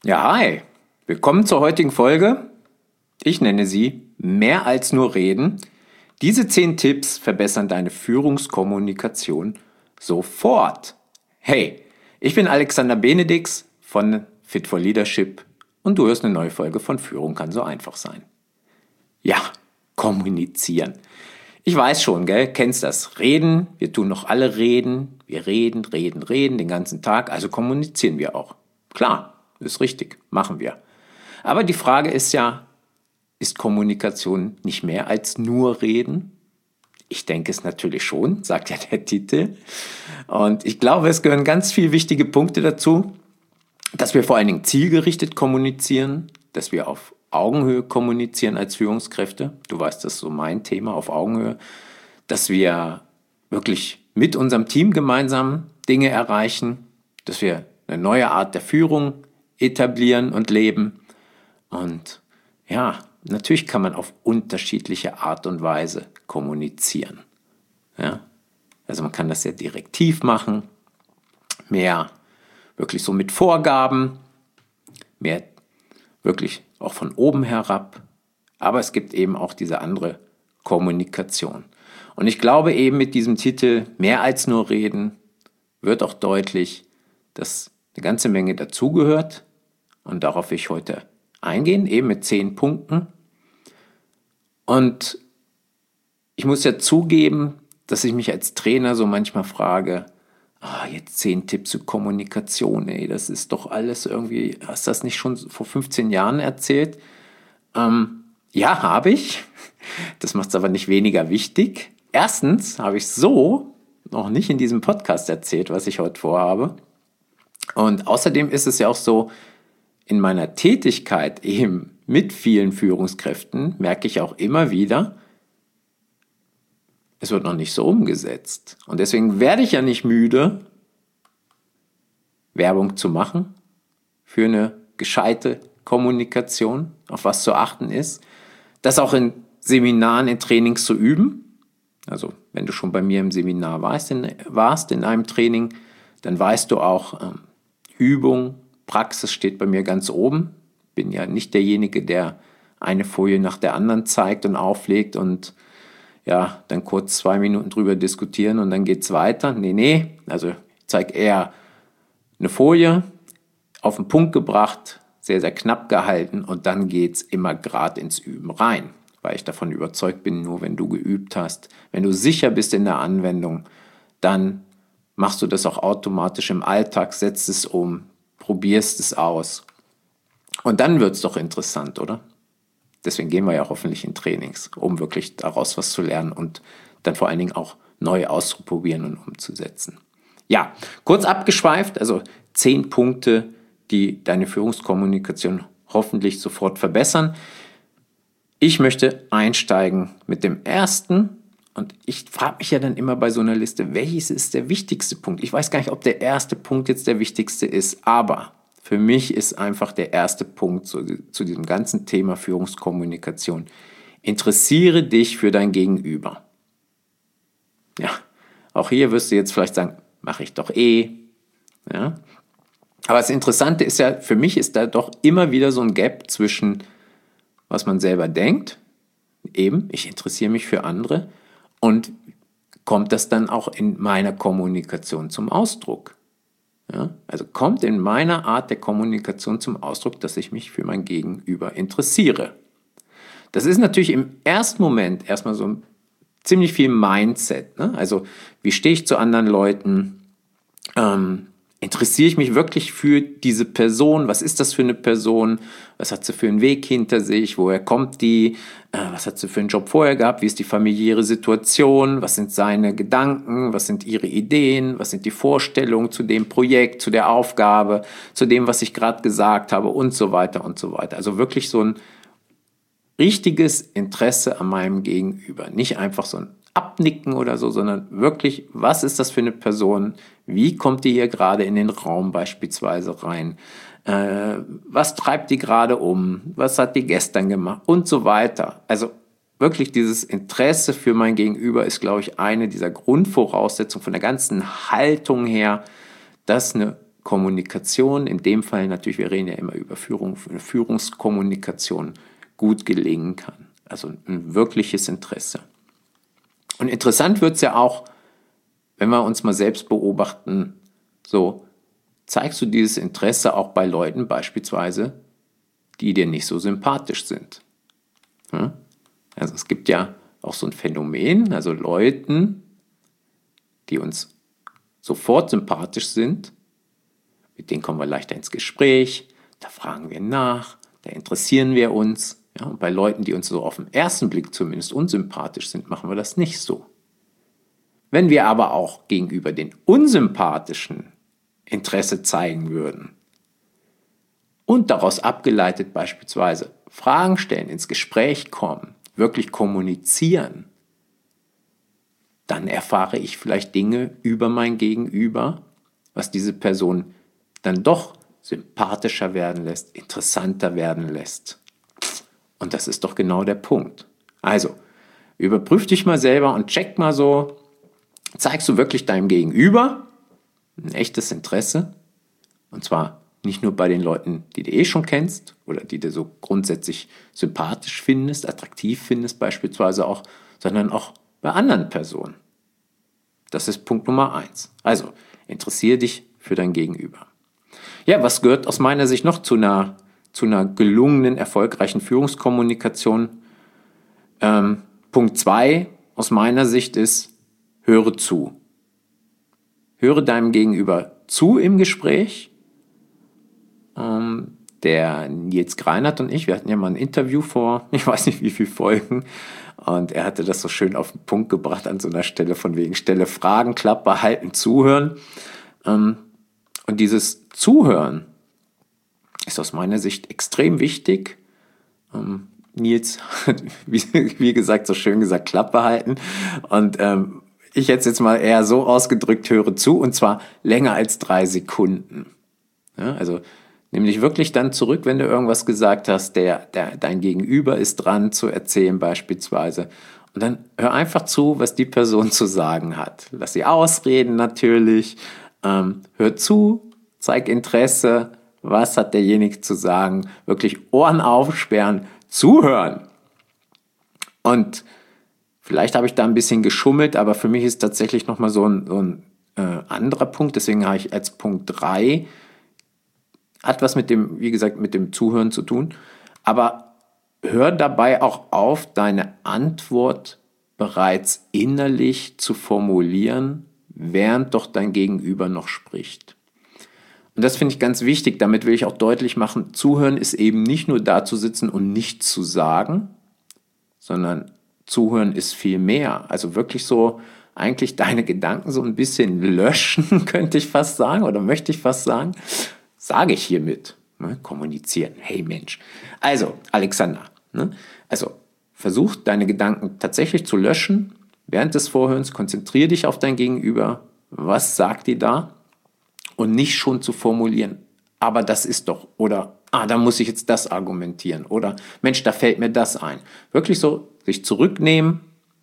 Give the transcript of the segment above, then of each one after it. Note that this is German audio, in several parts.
Ja, hi. Willkommen zur heutigen Folge. Ich nenne sie Mehr als nur reden. Diese 10 Tipps verbessern deine Führungskommunikation sofort. Hey, ich bin Alexander Benedix von Fit for Leadership und du hörst eine neue Folge von Führung kann so einfach sein. Ja, kommunizieren. Ich weiß schon, gell, kennst das. Reden, wir tun noch alle reden. Wir reden den ganzen Tag, also kommunizieren wir auch. Klar. Ist richtig, machen wir. Aber die Frage ist ja, ist Kommunikation nicht mehr als nur reden? Ich denke es natürlich schon, sagt ja der Titel. Und ich glaube, es gehören ganz viele wichtige Punkte dazu, dass wir vor allen Dingen zielgerichtet kommunizieren, dass wir auf Augenhöhe kommunizieren als Führungskräfte. Du weißt, das ist so mein Thema, auf Augenhöhe. Dass wir wirklich mit unserem Team gemeinsam Dinge erreichen, dass wir eine neue Art der Führung etablieren und leben. Und ja, natürlich kann man auf unterschiedliche Art und Weise kommunizieren. Ja? Also man kann das sehr direktiv machen, mehr wirklich so mit Vorgaben, mehr wirklich auch von oben herab. Aber es gibt eben auch diese andere Kommunikation. Und ich glaube eben mit diesem Titel Mehr als nur reden wird auch deutlich, dass eine ganze Menge dazugehört. Und darauf will ich heute eingehen, eben mit 10 Punkten. Und ich muss ja zugeben, dass ich mich als Trainer so manchmal frage, jetzt 10 Tipps zur Kommunikation, das ist doch alles irgendwie, hast du das nicht schon vor 15 Jahren erzählt? Ja, habe ich. Das macht es aber nicht weniger wichtig. Erstens habe ich so noch nicht in diesem Podcast erzählt, was ich heute vorhabe. Und außerdem ist es ja auch so, in meiner Tätigkeit eben mit vielen Führungskräften merke ich auch immer wieder, es wird noch nicht so umgesetzt. Und deswegen werde ich ja nicht müde, Werbung zu machen für eine gescheite Kommunikation, auf was zu achten ist, das auch in Seminaren, in Trainings zu üben. Also wenn du schon bei mir im Seminar warst in einem Training, dann weißt du auch, Übung, Praxis steht bei mir ganz oben. Bin ja nicht derjenige, der eine Folie nach der anderen zeigt und auflegt und ja, dann kurz 2 Minuten drüber diskutieren und dann geht's weiter. Nee. Also ich zeige eher eine Folie, auf den Punkt gebracht, sehr, sehr knapp gehalten und dann geht's immer gerade ins Üben rein. Weil ich davon überzeugt bin, nur wenn du geübt hast, wenn du sicher bist in der Anwendung, dann machst du das auch automatisch im Alltag, setzt es um, probierst es aus. Und dann wird es doch interessant, oder? Deswegen gehen wir ja hoffentlich in Trainings, um wirklich daraus was zu lernen und dann vor allen Dingen auch neu auszuprobieren und umzusetzen. Ja, kurz abgeschweift, also 10 Punkte, die deine Führungskommunikation hoffentlich sofort verbessern. Ich möchte einsteigen mit dem ersten. Und ich frage mich ja dann immer bei so einer Liste, welches ist der wichtigste Punkt? Ich weiß gar nicht, ob der erste Punkt jetzt der wichtigste ist, aber für mich ist einfach der erste Punkt zu diesem ganzen Thema Führungskommunikation. Interessiere dich für dein Gegenüber. Ja, auch hier wirst du jetzt vielleicht sagen, mache ich doch eh. Ja. Aber das Interessante ist ja, für mich ist da doch immer wieder so ein Gap zwischen, was man selber denkt, eben, ich interessiere mich für andere, und kommt das dann auch in meiner Kommunikation zum Ausdruck? Ja, also kommt in meiner Art der Kommunikation zum Ausdruck, dass ich mich für mein Gegenüber interessiere. Das ist natürlich im ersten Moment erstmal so ziemlich viel Mindset. Ne? Also wie stehe ich zu anderen Leuten? Interessiere ich mich wirklich für diese Person? Was ist das für eine Person? Was hat sie für einen Weg hinter sich? Woher kommt die? Was hat sie für einen Job vorher gehabt? Wie ist die familiäre Situation? Was sind seine Gedanken? Was sind ihre Ideen? Was sind die Vorstellungen zu dem Projekt, zu der Aufgabe, zu dem, was ich gerade gesagt habe und so weiter und so weiter. Also wirklich so ein richtiges Interesse an meinem Gegenüber. Nicht einfach so ein Abnicken oder so, sondern wirklich, was ist das für eine Person? Wie kommt die hier gerade in den Raum beispielsweise rein? Was treibt die gerade um? Was hat die gestern gemacht? Und so weiter. Also wirklich dieses Interesse für mein Gegenüber ist, glaube ich, eine dieser Grundvoraussetzungen von der ganzen Haltung her, dass eine Kommunikation, in dem Fall natürlich, wir reden ja immer über Führungskommunikation, gut gelingen kann. Also ein wirkliches Interesse. Und interessant wird es ja auch, wenn wir uns mal selbst beobachten, so zeigst du dieses Interesse auch bei Leuten beispielsweise, die dir nicht so sympathisch sind. Also es gibt ja auch so ein Phänomen, also Leuten, die uns sofort sympathisch sind, mit denen kommen wir leichter ins Gespräch, da fragen wir nach, da interessieren wir uns. Ja, und bei Leuten, die uns so auf den ersten Blick zumindest unsympathisch sind, machen wir das nicht so. Wenn wir aber auch gegenüber den Unsympathischen Interesse zeigen würden und daraus abgeleitet beispielsweise Fragen stellen, ins Gespräch kommen, wirklich kommunizieren, dann erfahre ich vielleicht Dinge über mein Gegenüber, was diese Person dann doch sympathischer werden lässt, interessanter werden lässt. Und das ist doch genau der Punkt. Also, überprüf dich mal selber und check mal so, zeigst du wirklich deinem Gegenüber ein echtes Interesse? Und zwar nicht nur bei den Leuten, die du eh schon kennst oder die du so grundsätzlich sympathisch findest, attraktiv findest beispielsweise auch, sondern auch bei anderen Personen. Das ist Punkt Nummer 1. Also, interessiere dich für dein Gegenüber. Ja, was gehört aus meiner Sicht noch zu einer gelungenen, erfolgreichen Führungskommunikation? Punkt 2 aus meiner Sicht ist, höre zu. Höre deinem Gegenüber zu im Gespräch. Der Nils Greinert und ich, wir hatten ja mal ein Interview vor, ich weiß nicht wie viele Folgen, und er hatte das so schön auf den Punkt gebracht an so einer Stelle, von wegen Stelle Fragen, Klappe halten, zuhören. Und dieses Zuhören ist aus meiner Sicht extrem wichtig. Nils hat, wie gesagt, so schön gesagt, Klappe halten. Und ich hätte es jetzt mal eher so ausgedrückt, höre zu, und zwar länger als 3 Sekunden. Ja, also nämlich wirklich dann zurück, wenn du irgendwas gesagt hast, dein Gegenüber ist dran zu erzählen beispielsweise. Und dann hör einfach zu, was die Person zu sagen hat. Lass sie ausreden natürlich. Hör zu, zeig Interesse. Was hat derjenige zu sagen? Wirklich Ohren aufsperren, zuhören. Und vielleicht habe ich da ein bisschen geschummelt, aber für mich ist tatsächlich nochmal so ein anderer Punkt. Deswegen habe ich als Punkt 3, hat was mit dem, wie gesagt, mit dem Zuhören zu tun. Aber hör dabei auch auf, deine Antwort bereits innerlich zu formulieren, während doch dein Gegenüber noch spricht. Und das finde ich ganz wichtig. Damit will ich auch deutlich machen, Zuhören ist eben nicht nur da zu sitzen und nichts zu sagen, sondern Zuhören ist viel mehr. Also wirklich so eigentlich deine Gedanken so ein bisschen löschen, könnte ich fast sagen, oder möchte ich fast sagen. Sage ich hiermit. Ne? Kommunizieren. Hey Mensch. Also, Alexander. Ne? Also, versuch deine Gedanken tatsächlich zu löschen. Während des Vorhörens konzentriere dich auf dein Gegenüber. Was sagt die da? Und nicht schon zu formulieren. Aber das ist doch. Oder, da muss ich jetzt das argumentieren. Oder, Mensch, da fällt mir das ein. Wirklich so sich zurücknehmen.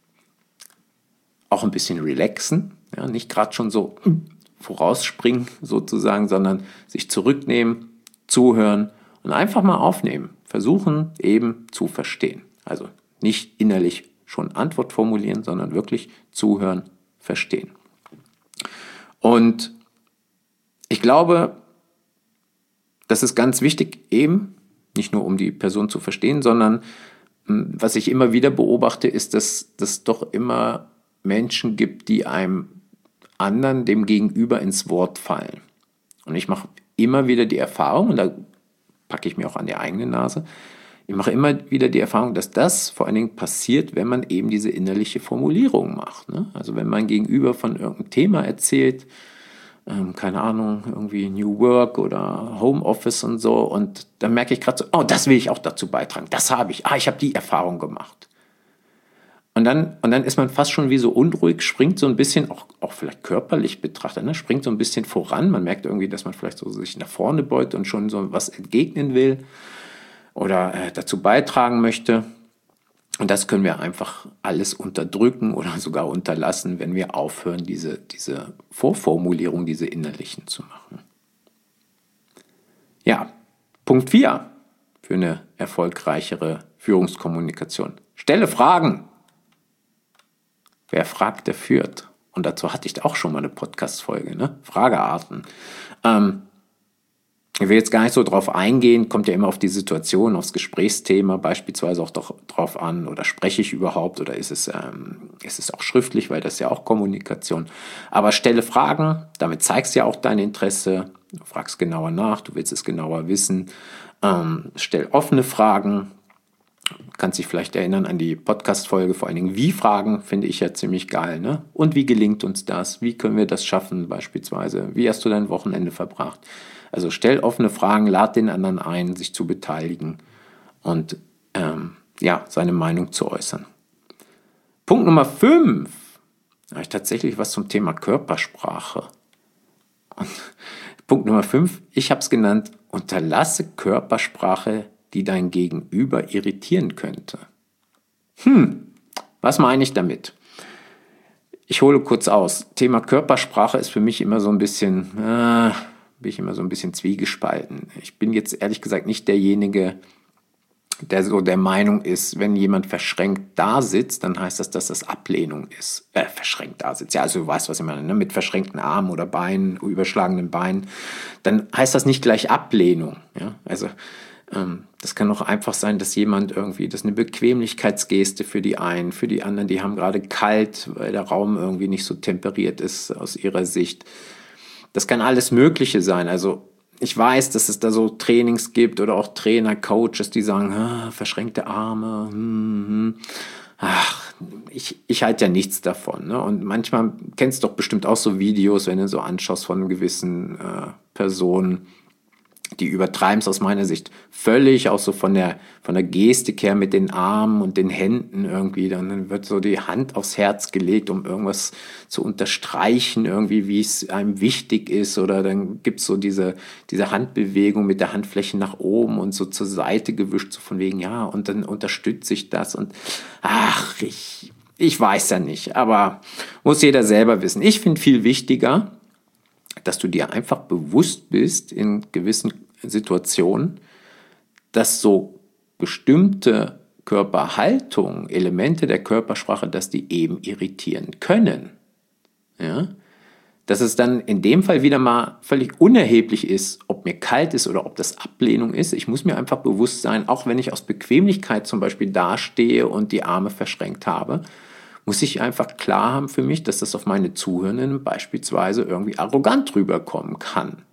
Auch ein bisschen relaxen. Ja, nicht gerade schon so vorausspringen sozusagen, sondern sich zurücknehmen, zuhören und einfach mal aufnehmen. Versuchen eben zu verstehen. Also nicht innerlich schon Antwort formulieren, sondern wirklich zuhören, verstehen. Und ich glaube, das ist ganz wichtig eben, nicht nur um die Person zu verstehen, sondern was ich immer wieder beobachte, ist, dass es doch immer Menschen gibt, die einem anderen, dem Gegenüber ins Wort fallen. Und ich mache immer wieder die Erfahrung, und da packe ich mir auch an die eigene Nase, ich mache immer wieder die Erfahrung, dass das vor allen Dingen passiert, wenn man eben diese innerliche Formulierung macht. Ne? Also wenn mein Gegenüber von irgendeinem Thema erzählt, keine Ahnung, irgendwie New Work oder Homeoffice und so, und dann merke ich gerade so, oh, das will ich auch dazu beitragen, das habe ich, ich habe die Erfahrung gemacht. Und dann ist man fast schon wie so unruhig, springt so ein bisschen, auch vielleicht körperlich betrachtet, ne, springt so ein bisschen voran. Man merkt irgendwie, dass man vielleicht so sich nach vorne beugt und schon so was entgegnen will oder dazu beitragen möchte. Und das können wir einfach alles unterdrücken oder sogar unterlassen, wenn wir aufhören, diese Vorformulierung, diese innerlichen zu machen. Ja, Punkt 4 für eine erfolgreichere Führungskommunikation. Stelle Fragen. Wer fragt, der führt. Und dazu hatte ich auch schon mal eine Podcast-Folge, ne? Fragearten. Ich will jetzt gar nicht so drauf eingehen, kommt ja immer auf die Situation, aufs Gesprächsthema beispielsweise auch drauf an, oder spreche ich überhaupt, oder ist es auch schriftlich, weil das ist ja auch Kommunikation. Aber stelle Fragen, damit zeigst du ja auch dein Interesse, du fragst genauer nach, du willst es genauer wissen. Stell offene Fragen, kannst dich vielleicht erinnern an die Podcast-Folge, vor allen Dingen Wie-Fragen, finde ich ja ziemlich geil, ne? Und wie gelingt uns das? Wie können wir das schaffen beispielsweise? Wie hast du dein Wochenende verbracht? Also stell offene Fragen, lad den anderen ein, sich zu beteiligen und seine Meinung zu äußern. Punkt Nummer 5. Da habe ich tatsächlich was zum Thema Körpersprache. Und Punkt Nummer 5, ich habe es genannt, unterlasse Körpersprache, die dein Gegenüber irritieren könnte. Was meine ich damit? Ich hole kurz aus. Thema Körpersprache ist für mich immer so ein bisschen, bin ich immer so ein bisschen zwiegespalten. Ich bin jetzt ehrlich gesagt nicht derjenige, der so der Meinung ist, wenn jemand verschränkt da sitzt, dann heißt das, dass das Ablehnung ist. Verschränkt da sitzt. Ja, also du weißt, was ich meine, ne? Mit verschränkten Armen oder Beinen, überschlagenen Beinen, dann heißt das nicht gleich Ablehnung. Ja? Also das kann auch einfach sein, dass jemand irgendwie, das ist eine Bequemlichkeitsgeste für die einen, für die anderen, die haben gerade kalt, weil der Raum irgendwie nicht so temperiert ist aus ihrer Sicht. Das kann alles Mögliche sein. Also ich weiß, dass es da so Trainings gibt oder auch Trainer, Coaches, die sagen, verschränkte Arme. Ach, ich halte ja nichts davon. Ne? Und manchmal kennst du doch bestimmt auch so Videos, wenn du so anschaust von gewissen Personen, die übertreiben es aus meiner Sicht völlig, auch so von der Gestik her mit den Armen und den Händen irgendwie. Dann wird so die Hand aufs Herz gelegt, um irgendwas zu unterstreichen, irgendwie, wie es einem wichtig ist. Oder dann gibt's so diese Handbewegung mit der Handfläche nach oben und so zur Seite gewischt, so von wegen, ja, und dann unterstütze ich das. Und ich weiß ja nicht, aber muss jeder selber wissen. Ich finde viel wichtiger, dass du dir einfach bewusst bist in gewissen Situationen, dass so bestimmte Körperhaltung, Elemente der Körpersprache, dass die eben irritieren können. Ja? Dass es dann in dem Fall wieder mal völlig unerheblich ist, ob mir kalt ist oder ob das Ablehnung ist. Ich muss mir einfach bewusst sein, auch wenn ich aus Bequemlichkeit zum Beispiel dastehe und die Arme verschränkt habe, muss ich einfach klar haben für mich, dass das auf meine Zuhörenden beispielsweise irgendwie arrogant rüberkommen kann.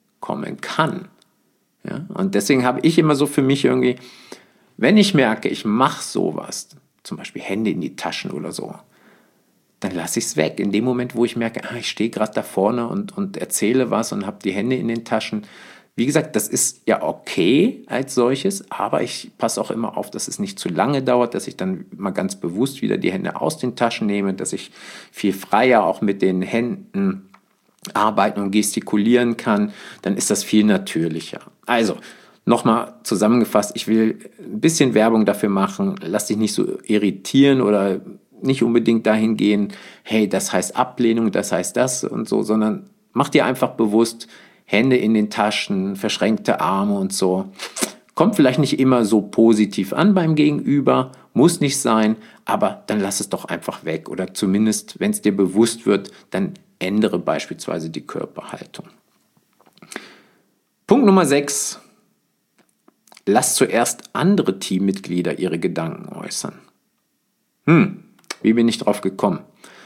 Ja? Und deswegen habe ich immer so für mich irgendwie, wenn ich merke, ich mache sowas, zum Beispiel Hände in die Taschen oder so, dann lasse ich es weg. In dem Moment, wo ich merke, ich stehe gerade da vorne und erzähle was und habe die Hände in den Taschen. Wie gesagt, das ist ja okay als solches, aber ich passe auch immer auf, dass es nicht zu lange dauert, dass ich dann mal ganz bewusst wieder die Hände aus den Taschen nehme, dass ich viel freier auch mit den Händen arbeiten und gestikulieren kann, dann ist das viel natürlicher. Also, nochmal zusammengefasst, ich will ein bisschen Werbung dafür machen, lass dich nicht so irritieren oder nicht unbedingt dahin gehen, hey, das heißt Ablehnung, das heißt das und so, sondern mach dir einfach bewusst, Hände in den Taschen, verschränkte Arme und so. Kommt vielleicht nicht immer so positiv an beim Gegenüber, muss nicht sein, aber dann lass es doch einfach weg. Oder zumindest, wenn es dir bewusst wird, dann ändere beispielsweise die Körperhaltung. Punkt Nummer 6. Lass zuerst andere Teammitglieder ihre Gedanken äußern. Wie bin ich drauf gekommen?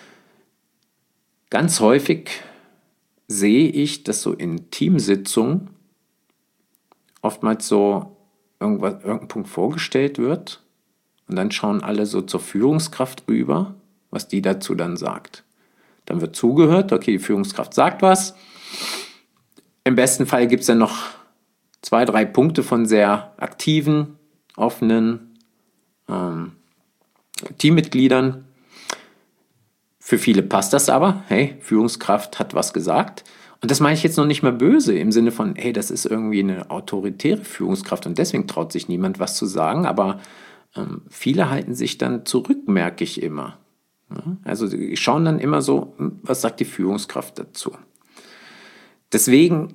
Ganz häufig sehe ich, dass so in Teamsitzungen oftmals so irgendein Punkt vorgestellt wird und dann schauen alle so zur Führungskraft rüber, was die dazu dann sagt. Dann wird zugehört, okay, die Führungskraft sagt was. Im besten Fall gibt es dann noch 2, 3 Punkte von sehr aktiven, offenen Teammitgliedern. Für viele passt das aber. Hey, Führungskraft hat was gesagt. Und das meine ich jetzt noch nicht mal böse im Sinne von, hey, das ist irgendwie eine autoritäre Führungskraft und deswegen traut sich niemand was zu sagen. Aber viele halten sich dann zurück, merke ich immer. Ja, also die schauen dann immer so, was sagt die Führungskraft dazu? Deswegen,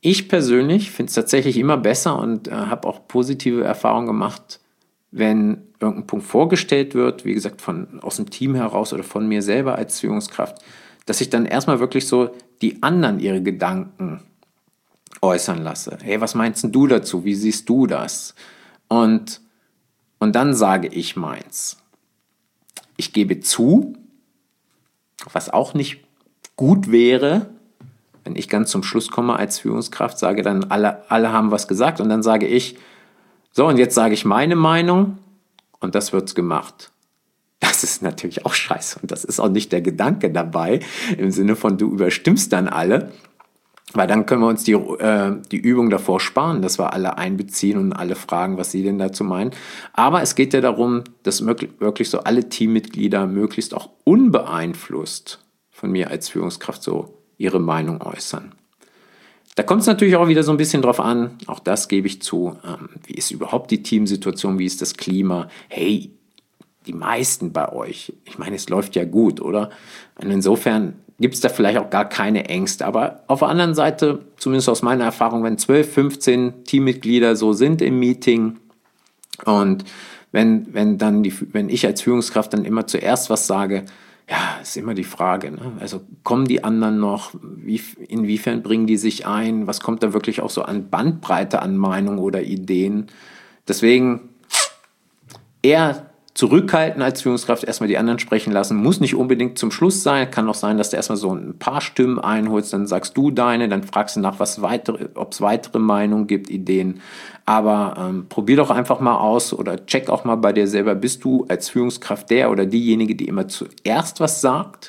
Ich persönlich finde es tatsächlich immer besser und habe auch positive Erfahrungen gemacht, wenn irgendein Punkt vorgestellt wird, wie gesagt, aus dem Team heraus oder von mir selber als Führungskraft, dass ich dann erstmal wirklich so die anderen ihre Gedanken äußern lasse. Hey, was meinst denn du dazu? Wie siehst du das? Und dann sage ich meins. Ich gebe zu, was auch nicht gut wäre, wenn ich ganz zum Schluss komme als Führungskraft, sage dann, alle haben was gesagt und dann sage ich, so und jetzt sage ich meine Meinung und das wird's gemacht. Das ist natürlich auch scheiße und das ist auch nicht der Gedanke dabei, im Sinne von du überstimmst dann alle, weil dann können wir uns die Übung davor sparen, dass wir alle einbeziehen und alle fragen, was sie denn dazu meinen. Aber es geht ja darum, dass wirklich so alle Teammitglieder möglichst auch unbeeinflusst von mir als Führungskraft so ihre Meinung äußern. Da kommt es natürlich auch wieder so ein bisschen drauf an, auch das gebe ich zu, wie ist überhaupt die Teamsituation, wie ist das Klima? Hey, die meisten bei euch, ich meine, es läuft ja gut, oder? Und insofern gibt es da vielleicht auch gar keine Ängste. Aber auf der anderen Seite, zumindest aus meiner Erfahrung, wenn 12, 15 Teammitglieder so sind im Meeting und wenn ich als Führungskraft dann immer zuerst was sage, ja, ist immer die Frage, ne? Also kommen die anderen noch? Inwiefern bringen die sich ein? Was kommt da wirklich auch so an Bandbreite an Meinungen oder Ideen? Deswegen eher zurückhalten als Führungskraft, erstmal die anderen sprechen lassen, muss nicht unbedingt zum Schluss sein, kann auch sein, dass du erstmal so ein paar Stimmen einholst, dann sagst du deine, dann fragst du nach, ob es weitere Meinungen gibt, Ideen, aber probier doch einfach mal aus oder check auch mal bei dir selber, bist du als Führungskraft der oder diejenige, die immer zuerst was sagt?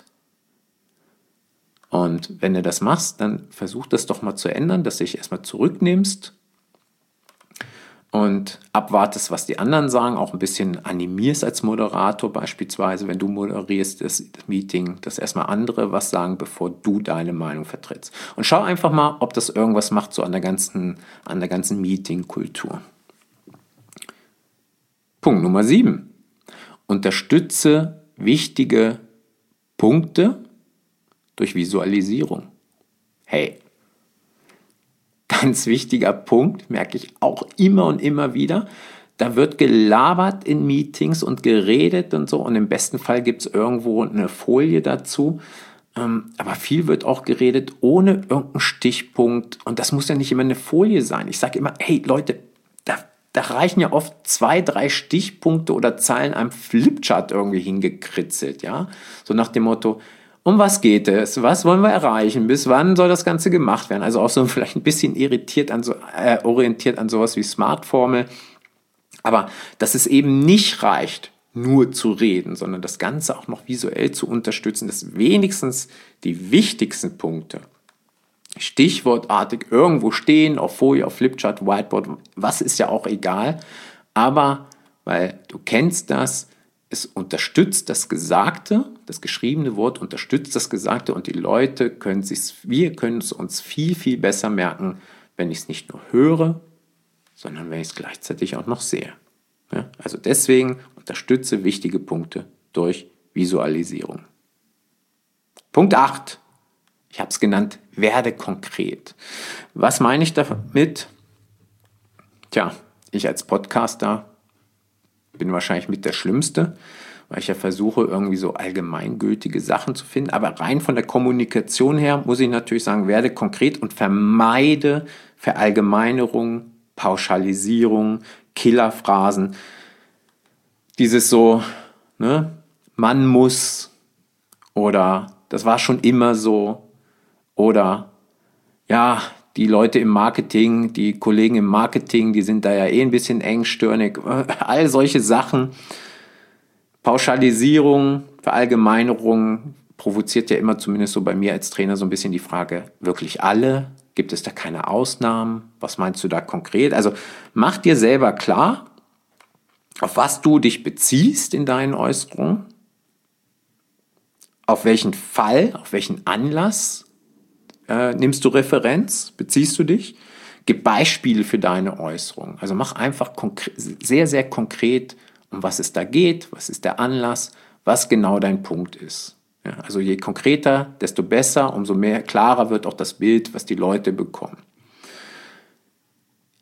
Und wenn du das machst, dann versuch das doch mal zu ändern, dass du dich erstmal zurücknimmst und abwartest, was die anderen sagen, auch ein bisschen animierst als Moderator beispielsweise, wenn du moderierst das Meeting, dass erstmal andere was sagen, bevor du deine Meinung vertrittst. Und schau einfach mal, ob das irgendwas macht so an der ganzen Meeting-Kultur. Punkt Nummer 7. Unterstütze wichtige Punkte durch Visualisierung. Hey, ganz wichtiger Punkt, merke ich auch immer und immer wieder. Da wird gelabert in Meetings und geredet und so und im besten Fall gibt es irgendwo eine Folie dazu. Aber viel wird auch geredet ohne irgendeinen Stichpunkt und das muss ja nicht immer eine Folie sein. Ich sage immer, hey Leute, da reichen ja oft 2, 3 Stichpunkte oder Zeilen am Flipchart irgendwie hingekritzelt, ja. So nach dem Motto, um was geht es? Was wollen wir erreichen? Bis wann soll das Ganze gemacht werden? Also auch so vielleicht ein bisschen orientiert an sowas wie Smart-Formel. Aber dass es eben nicht reicht, nur zu reden, sondern das Ganze auch noch visuell zu unterstützen, dass wenigstens die wichtigsten Punkte stichwortartig irgendwo stehen, auf Folie, auf Flipchart, Whiteboard, was ist ja auch egal. Aber, weil du kennst das, es unterstützt das Gesagte, das geschriebene Wort unterstützt das Gesagte und wir können es uns viel, viel besser merken, wenn ich es nicht nur höre, sondern wenn ich es gleichzeitig auch noch sehe. Ja, also deswegen unterstütze wichtige Punkte durch Visualisierung. Punkt 8. Ich habe es genannt, werde konkret. Was meine ich damit? Tja, ich als Podcaster bin wahrscheinlich mit der Schlimmste, weil ich ja versuche, irgendwie so allgemeingültige Sachen zu finden. Aber rein von der Kommunikation her muss ich natürlich sagen, werde konkret und vermeide Verallgemeinerung, Pauschalisierung, Killerphrasen. Dieses so, ne, man muss oder das war schon immer so oder ja, die Leute im Marketing, die Kollegen im Marketing, die sind da ja ein bisschen engstirnig. All solche Sachen. Pauschalisierung, Verallgemeinerung provoziert ja immer, zumindest so bei mir als Trainer, so ein bisschen die Frage, wirklich alle? Gibt es da keine Ausnahmen? Was meinst du da konkret? Also mach dir selber klar, auf was du dich beziehst in deinen Äußerungen, auf welchen Fall, auf welchen Anlass nimmst du Referenz, beziehst du dich, gib Beispiele für deine Äußerungen. Also mach einfach sehr, sehr konkret, um was es da geht, was ist der Anlass, was genau dein Punkt ist. Ja, also je konkreter, desto besser, umso mehr klarer wird auch das Bild, was die Leute bekommen.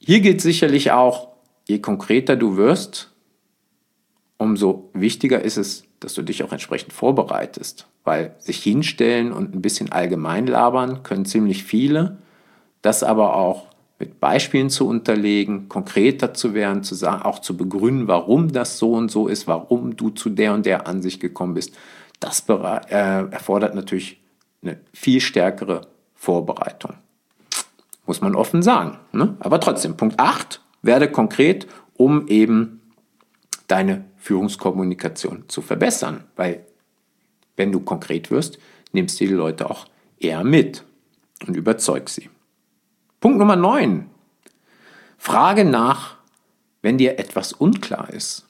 Hier gilt sicherlich auch, je konkreter du wirst, umso wichtiger ist es, dass du dich auch entsprechend vorbereitest. Weil sich hinstellen und ein bisschen allgemein labern können ziemlich viele. Das aber auch mit Beispielen zu unterlegen, konkreter zu werden, zu sagen, auch zu begründen, warum das so und so ist, warum du zu der und der Ansicht gekommen bist. Das erfordert natürlich eine viel stärkere Vorbereitung. Muss man offen sagen. Ne? Aber trotzdem, Punkt 8, werde konkret, um eben deine Führungskommunikation zu verbessern. Weil wenn du konkret wirst, nimmst du die Leute auch eher mit und überzeugst sie. Punkt Nummer 9. Frage nach, wenn dir etwas unklar ist.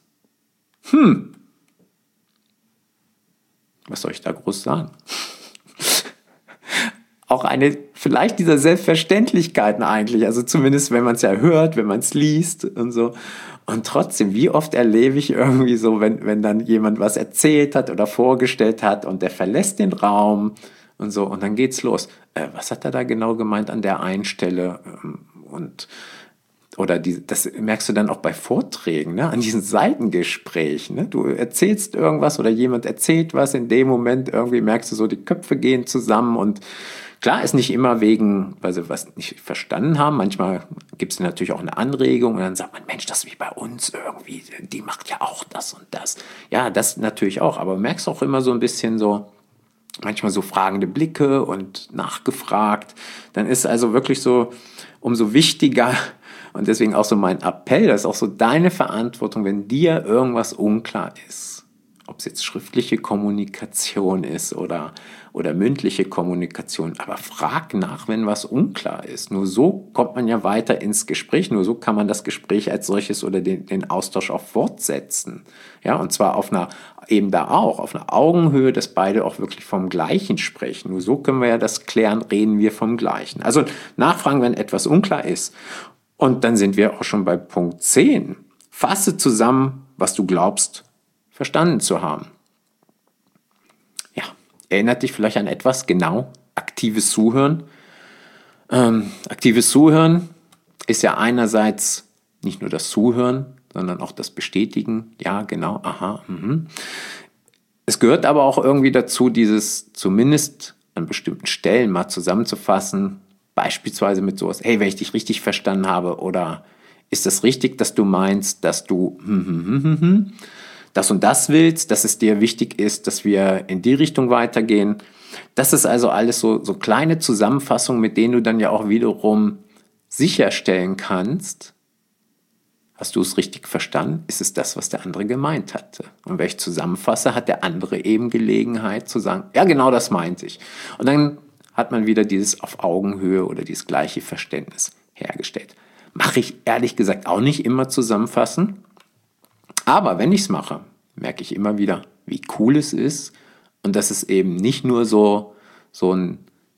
Was soll ich da groß sagen? Auch eine vielleicht dieser Selbstverständlichkeiten eigentlich, also zumindest wenn man es ja hört, wenn man es liest und so. Und trotzdem, wie oft erlebe ich irgendwie so, wenn dann jemand was erzählt hat oder vorgestellt hat und der verlässt den Raum und so und dann geht's los. Was hat er da genau gemeint an der einen Stelle? Oder das merkst du dann auch bei Vorträgen, ne? An diesen Seitengesprächen. Ne? Du erzählst irgendwas oder jemand erzählt was, in dem Moment irgendwie merkst du so, die Köpfe gehen zusammen und klar ist nicht immer wegen, weil sie was nicht verstanden haben. Manchmal gibt es natürlich auch eine Anregung und dann sagt man, Mensch, das ist wie bei uns irgendwie, die macht ja auch das und das. Ja, das natürlich auch, aber du merkst auch immer so ein bisschen so, manchmal so fragende Blicke und nachgefragt. Dann ist also wirklich so umso wichtiger und deswegen auch so mein Appell, das ist auch so deine Verantwortung, wenn dir irgendwas unklar ist, ob es jetzt schriftliche Kommunikation ist oder mündliche Kommunikation, aber frag nach, wenn was unklar ist. Nur so kommt man ja weiter ins Gespräch, nur so kann man das Gespräch als solches oder den Austausch auch fortsetzen. Ja, und zwar auf einer Augenhöhe, dass beide auch wirklich vom Gleichen sprechen. Nur so können wir ja das klären, reden wir vom Gleichen. Also nachfragen, wenn etwas unklar ist. Und dann sind wir auch schon bei Punkt 10. Fasse zusammen, was du glaubst, verstanden zu haben. Ja, erinnert dich vielleicht an etwas, genau, aktives Zuhören. Aktives Zuhören ist ja einerseits nicht nur das Zuhören, sondern auch das Bestätigen. Ja, genau, aha, Es gehört aber auch irgendwie dazu, dieses zumindest an bestimmten Stellen mal zusammenzufassen, beispielsweise mit sowas, hey, wenn ich dich richtig verstanden habe, oder ist es richtig, dass du meinst, dass du das und das willst, dass es dir wichtig ist, dass wir in die Richtung weitergehen. Das ist also alles so kleine Zusammenfassungen, mit denen du dann ja auch wiederum sicherstellen kannst, hast du es richtig verstanden? Ist es das, was der andere gemeint hatte? Und wenn ich zusammenfasse, hat der andere eben Gelegenheit zu sagen, ja, genau das meinte ich. Und dann hat man wieder dieses auf Augenhöhe oder dieses gleiche Verständnis hergestellt. Mache ich ehrlich gesagt auch nicht immer zusammenfassen. Aber wenn ich es mache, merke ich immer wieder, wie cool es ist und dass es eben nicht nur so ein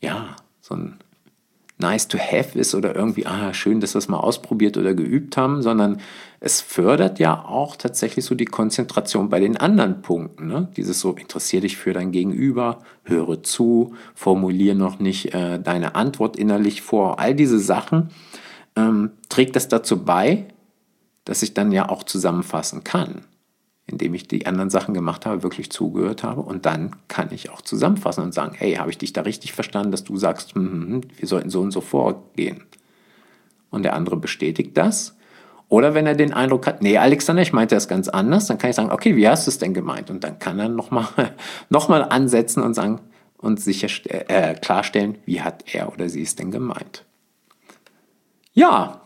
nice to have ist oder irgendwie, schön, dass wir es mal ausprobiert oder geübt haben, sondern es fördert ja auch tatsächlich so die Konzentration bei den anderen Punkten. Ne? Dieses so, interessier dich für dein Gegenüber, höre zu, formuliere noch nicht deine Antwort innerlich vor. All diese Sachen trägt das dazu bei, dass ich dann ja auch zusammenfassen kann, indem ich die anderen Sachen gemacht habe, wirklich zugehört habe und dann kann ich auch zusammenfassen und sagen, hey, habe ich dich da richtig verstanden, dass du sagst, wir sollten so und so vorgehen. Und der andere bestätigt das. Oder wenn er den Eindruck hat, nee, Alexander, ich meinte das ganz anders, dann kann ich sagen, okay, wie hast du es denn gemeint? Und dann kann er nochmal ansetzen und sagen und klarstellen, wie hat er oder sie es denn gemeint. Ja,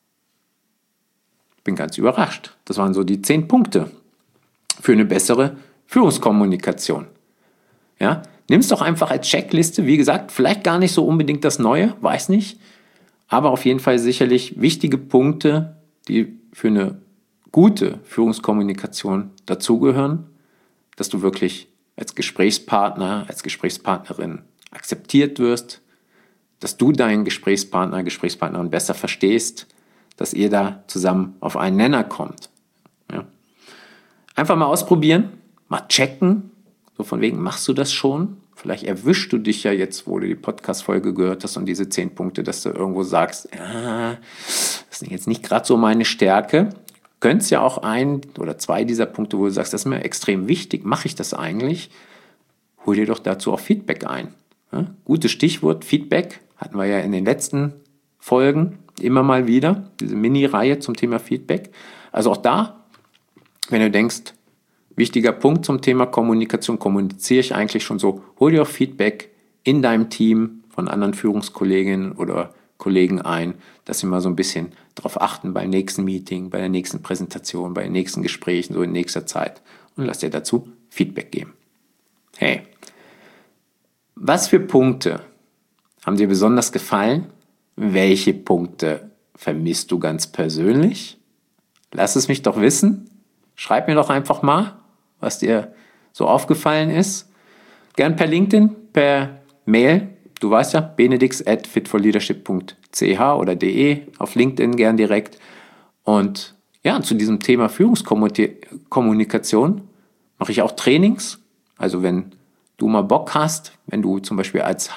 bin ganz überrascht. Das waren so die 10 Punkte für eine bessere Führungskommunikation. Ja, nimm es doch einfach als Checkliste. Wie gesagt, vielleicht gar nicht so unbedingt das Neue, weiß nicht. Aber auf jeden Fall sicherlich wichtige Punkte, die für eine gute Führungskommunikation dazugehören, dass du wirklich als Gesprächspartner, als Gesprächspartnerin akzeptiert wirst, dass du deinen Gesprächspartner, Gesprächspartnerin besser verstehst, dass ihr da zusammen auf einen Nenner kommt. Ja. Einfach mal ausprobieren, mal checken, so von wegen, machst du das schon? Vielleicht erwischst du dich ja jetzt, wo du die Podcast-Folge gehört hast und diese 10 Punkte, dass du irgendwo sagst, das das sind jetzt nicht gerade so meine Stärke. Könntest ja auch ein oder zwei dieser Punkte, wo du sagst, das ist mir extrem wichtig, mache ich das eigentlich? Hol dir doch dazu auch Feedback ein. Ja? Gutes Stichwort, Feedback, hatten wir ja in den letzten Folgen immer mal wieder, diese Mini-Reihe zum Thema Feedback. Also auch da, wenn du denkst, wichtiger Punkt zum Thema Kommunikation, kommuniziere ich eigentlich schon so, hol dir auch Feedback in deinem Team von anderen Führungskolleginnen oder Kollegen ein, dass sie mal so ein bisschen darauf achten beim nächsten Meeting, bei der nächsten Präsentation, bei den nächsten Gesprächen, so in nächster Zeit, und lass dir dazu Feedback geben. Hey, was für Punkte haben dir besonders gefallen? Welche Punkte vermisst du ganz persönlich? Lass es mich doch wissen. Schreib mir doch einfach mal, was dir so aufgefallen ist. Gern per LinkedIn, per Mail. Du weißt ja, benedix@fitforleadership.ch oder de, auf LinkedIn gern direkt. Und ja, zu diesem Thema Führungskommunikation mache ich auch Trainings. Also du mal Bock hast, wenn du zum Beispiel als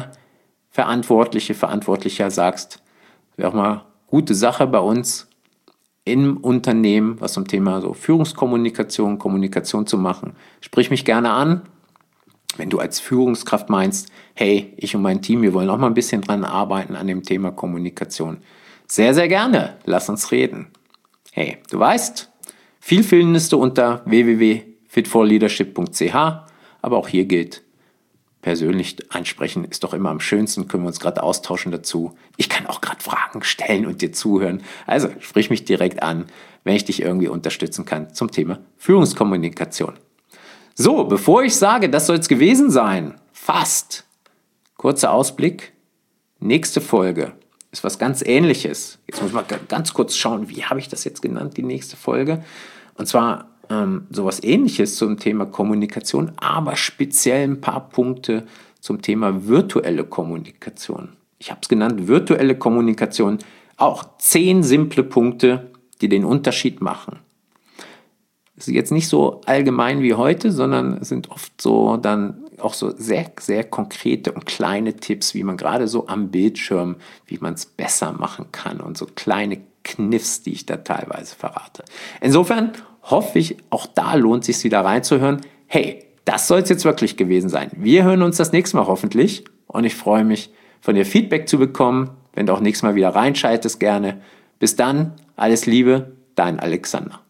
Verantwortlicher sagst, wäre auch mal gute Sache bei uns im Unternehmen, was zum Thema so Führungskommunikation, Kommunikation zu machen. Sprich mich gerne an. Wenn du als Führungskraft meinst, hey, ich und mein Team, wir wollen auch mal ein bisschen dran arbeiten an dem Thema Kommunikation. Sehr, sehr gerne. Lass uns reden. Hey, du weißt, viel findest du unter www.fitforleadership.ch, aber auch hier gilt, persönlich ansprechen ist doch immer am schönsten, können wir uns gerade austauschen dazu. Ich kann auch gerade Fragen stellen und dir zuhören. Also sprich mich direkt an, wenn ich dich irgendwie unterstützen kann zum Thema Führungskommunikation. So, bevor ich sage, das soll es gewesen sein, fast, kurzer Ausblick, nächste Folge ist was ganz Ähnliches. Jetzt muss ich mal ganz kurz schauen, wie habe ich das jetzt genannt, die nächste Folge? Und zwar sowas Ähnliches zum Thema Kommunikation, aber speziell ein paar Punkte zum Thema virtuelle Kommunikation. Ich habe es genannt, virtuelle Kommunikation, auch 10 simple Punkte, die den Unterschied machen. Es ist jetzt nicht so allgemein wie heute, sondern es sind oft so dann auch so sehr, sehr konkrete und kleine Tipps, wie man gerade so am Bildschirm, wie man es besser machen kann und so kleine Kniffs, die ich da teilweise verrate. Insofern hoffe ich, auch da lohnt es sich wieder reinzuhören. Hey, das soll es jetzt wirklich gewesen sein. Wir hören uns das nächste Mal hoffentlich und ich freue mich, von dir Feedback zu bekommen. Wenn du auch nächstes Mal wieder reinschaltest, gerne. Bis dann, alles Liebe, dein Alexander.